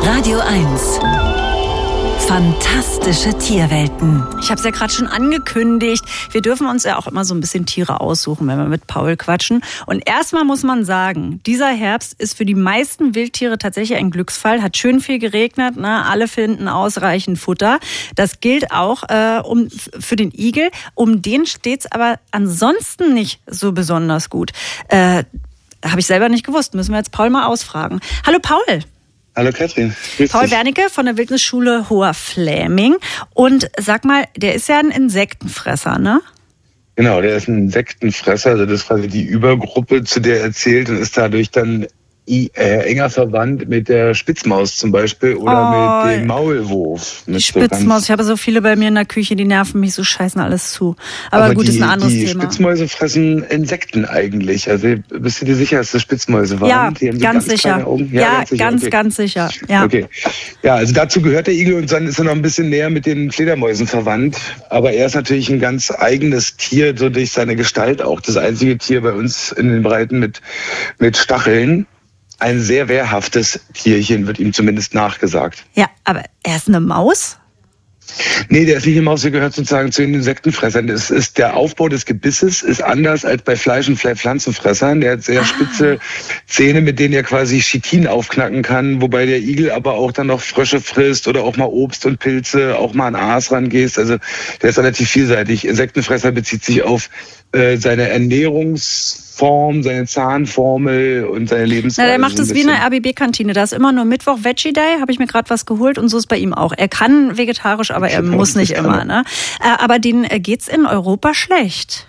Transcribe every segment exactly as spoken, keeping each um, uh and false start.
Radio eins. Fantastische Tierwelten. Ich habe es ja gerade schon angekündigt. Wir dürfen uns ja auch immer so ein bisschen Tiere aussuchen, wenn wir mit Paul quatschen. Und erstmal muss man sagen, dieser Herbst ist für die meisten Wildtiere tatsächlich ein Glücksfall. Hat schön viel geregnet, ne? Alle finden ausreichend Futter. Das gilt auch äh, um, für den Igel. Um den steht's aber ansonsten nicht so besonders gut. Äh, habe ich selber nicht gewusst. Müssen wir jetzt Paul mal ausfragen. Hallo Paul. Hallo Katrin. Grüß Paul dich. Wernicke von der Wildnisschule Hoher Fläming. Und sag mal, der ist ja ein Insektenfresser, ne? Genau, der ist ein Insektenfresser. Also das ist quasi die Übergruppe, zu der er zählt und ist dadurch dann äh, enger verwandt mit der Spitzmaus zum Beispiel oder Oh, mit dem Maulwurf. Die Mit so Spitzmaus, ganz- ich habe so viele bei mir in der Küche, die nerven mich so, scheißen alles zu. Aber, Aber gut, die, ist ein anderes die Thema. Spitzmäuse fressen Insekten eigentlich. Also bist du dir sicher, dass das Spitzmäuse waren? Ja, Die haben so ganz, ganz sicher. kleine Augen? Ja, sicher. ganz, Okay. ganz sicher. Ja. Okay. Ja, also dazu gehört der Igel und dann ist er noch ein bisschen näher mit den Fledermäusen verwandt. Aber er ist natürlich ein ganz eigenes Tier, so durch seine Gestalt auch. Das einzige Tier bei uns in den Breiten mit, mit Stacheln. Ein sehr wehrhaftes Tierchen, wird ihm zumindest nachgesagt. Ja, aber er ist eine Maus? Nee, der ist nicht eine Maus, der gehört sozusagen zu den Insektenfressern. Das ist, der Aufbau des Gebisses ist anders als bei Fleisch- und Pflanzenfressern. Der hat sehr Ah. spitze Zähne, mit denen er quasi Chitin aufknacken kann, wobei der Igel aber auch dann noch Frösche frisst oder auch mal Obst und Pilze, auch mal an Aas rangehst. Also der ist relativ vielseitig. Insektenfresser bezieht sich auf äh, seine Ernährungsform, seine Zahnformel und seine Lebensweise. Na, der macht so ein es wie in der bisschen. R B B-Kantine. Da ist immer nur Mittwoch Veggie Day, habe ich mir gerade was geholt und so ist bei ihm auch. Er kann vegetarisch, aber er Genau, muss nicht das kann immer. er. Ne? Äh, Aber denen äh, geht's in Europa schlecht.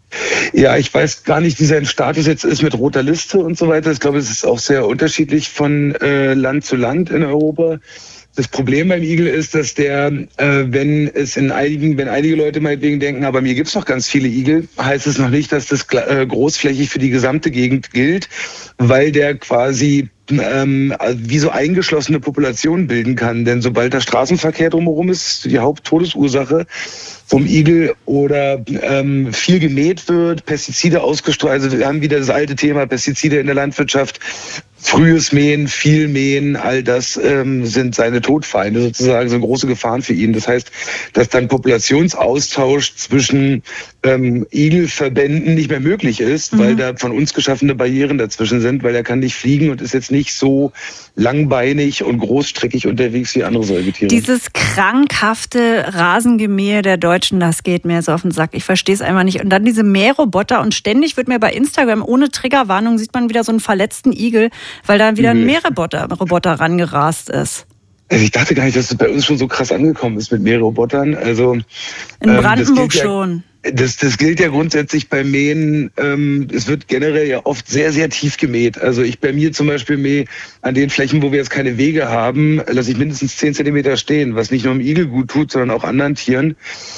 Ja, ich weiß gar nicht, wie sein Status jetzt ist mit roter Liste und so weiter. Ich glaube, es ist auch sehr unterschiedlich von äh, Land zu Land in Europa. Das Problem beim Igel ist, dass der, äh, wenn es in einigen, wenn einige Leute meinetwegen denken, aber mir gibt's noch ganz viele Igel, heißt es noch nicht, dass das äh, großflächig für die gesamte Gegend gilt, weil der quasi ähm, wie so eingeschlossene Populationen bilden kann. Denn sobald der Straßenverkehr drumherum ist, die Haupttodesursache vom Igel oder ähm, viel gemäht wird, Pestizide ausgestreut, also wir haben wieder das alte Thema Pestizide in der Landwirtschaft, frühes Mähen, viel Mähen, all das ähm, sind seine Todfeinde sozusagen, so große Gefahren für ihn. Das heißt, dass dann Populationsaustausch zwischen ähm, Igelverbänden nicht mehr möglich ist, Mhm. weil da von uns geschaffene Barrieren dazwischen sind, weil er kann nicht fliegen und ist jetzt nicht so langbeinig und großstreckig unterwegs wie andere Säugetiere. Dieses krankhafte Rasengemähe der Deutschen, das geht mir so auf den Sack. Ich verstehe es einfach nicht. Und dann diese Mähroboter und ständig wird mir bei Instagram ohne Triggerwarnung sieht man wieder so einen verletzten Igel, weil da wieder ein Mhm. Mähroboter Roboter rangerast ist. Also ich dachte gar nicht, dass das bei uns schon so krass angekommen ist mit Mährobotern. Also In ähm, das Brandenburg gilt ja, schon. Das, das gilt ja grundsätzlich beim Mähen. Ähm, es wird generell ja oft sehr, sehr tief gemäht. Also ich bei mir zum Beispiel mähe an den Flächen, wo wir jetzt keine Wege haben, lasse ich mindestens zehn Zentimeter stehen, was nicht nur dem Igel gut tut, sondern auch anderen Tieren.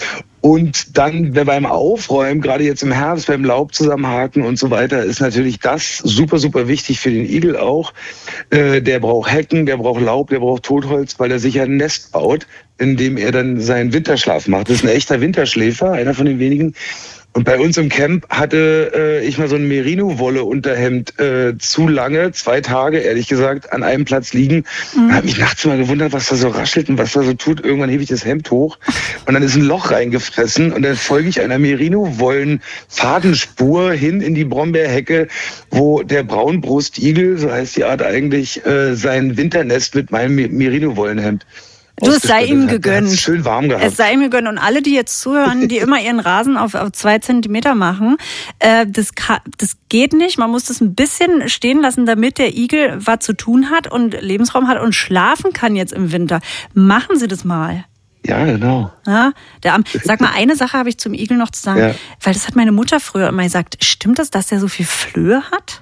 Und dann beim Aufräumen, gerade jetzt im Herbst, beim Laub zusammenhaken und so weiter, ist natürlich das super, super wichtig für den Igel auch. Äh, der braucht Hecken, der braucht Laub, der braucht Totholz, weil er sich ja ein Nest baut, in dem er dann seinen Winterschlaf macht. Das ist ein echter Winterschläfer, einer von den wenigen. Und bei uns im Camp hatte äh, ich mal so ein Merino-Wolle-Unterhemd äh, zu lange, zwei Tage ehrlich gesagt, an einem Platz liegen. Mhm. Habe mich nachts mal gewundert, was da so raschelt und was da so tut. Irgendwann hebe ich das Hemd hoch und dann ist ein Loch reingefressen und dann folge ich einer Merino-Wollen-Fadenspur hin in die Brombeerhecke, wo der Braunbrustigel, so heißt die Art eigentlich, äh, sein Winternest mit meinem Merino-Wollenhemd. Du, es sei ihm hat. Der hat's gegönnt. Schön warm gehabt. Es sei ihm gegönnt. Und alle, die jetzt zuhören, die immer ihren Rasen auf, auf zwei Zentimeter machen, äh, das, kann, das geht nicht. Man muss das ein bisschen stehen lassen, damit der Igel was zu tun hat und Lebensraum hat und schlafen kann jetzt im Winter. Machen Sie das mal. Ja, genau. Ja, der Arm. Sag mal, eine Sache habe ich zum Igel noch zu sagen, Ja. weil das hat meine Mutter früher immer gesagt. Stimmt das, dass der so viel Flöhe hat?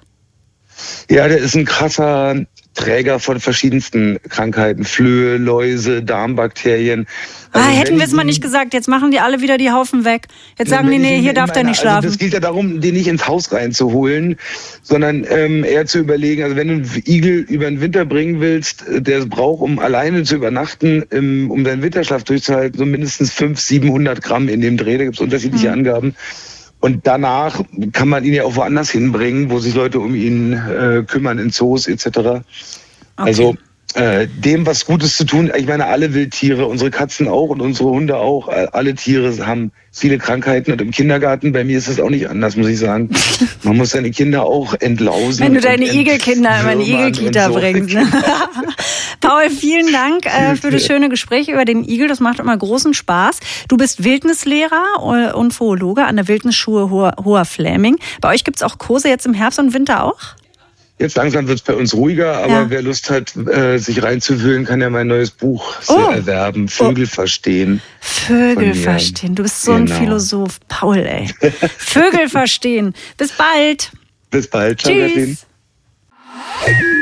Ja, der ist ein krasser Träger von verschiedensten Krankheiten. Flöhe, Läuse, Darmbakterien. Also ah, hätten wenn wir es mal die- nicht gesagt. Jetzt machen die alle wieder die Haufen weg. Jetzt sagen die, wenn ich nee, ihn hier in darf der meiner- nicht Also schlafen. das geht ja darum, den nicht ins Haus reinzuholen, sondern ähm, eher zu überlegen, also wenn du einen Igel über den Winter bringen willst, der es braucht, um alleine zu übernachten, im, um seinen Winterschlaf durchzuhalten, so mindestens fünfhundert, siebenhundert Gramm in dem Dreh. Da gibt es unterschiedliche Mhm. Angaben. Und danach kann man ihn ja auch woanders hinbringen, wo sich Leute um ihn äh, kümmern, in Zoos et cetera. Okay. Also äh, dem was Gutes zu tun. Ich meine, alle Wildtiere, unsere Katzen auch und unsere Hunde auch, alle Tiere haben viele Krankheiten und im Kindergarten, bei mir ist es auch nicht anders, muss ich sagen. Man muss seine Kinder auch entlausen. Wenn du deine Igelkinder immer in die Igelkita so. bringst. Ne? Paul, vielen Dank äh, für das schöne Gespräch über den Igel. Das macht immer großen Spaß. Du bist Wildnislehrer und Zoologe an der Wildnisschule Hoher, Hoher Fläming. Bei euch gibt es auch Kurse jetzt im Herbst und Winter auch? Jetzt langsam wird es bei uns ruhiger, aber ja. wer Lust hat, äh, sich reinzuwühlen, kann ja mein neues Buch oh. erwerben. Vögel oh. verstehen. Vögel verstehen. Du bist so genau. ein Philosoph. Paul, ey. Vögel verstehen. Bis bald. Bis bald. Ciao, Tschüss.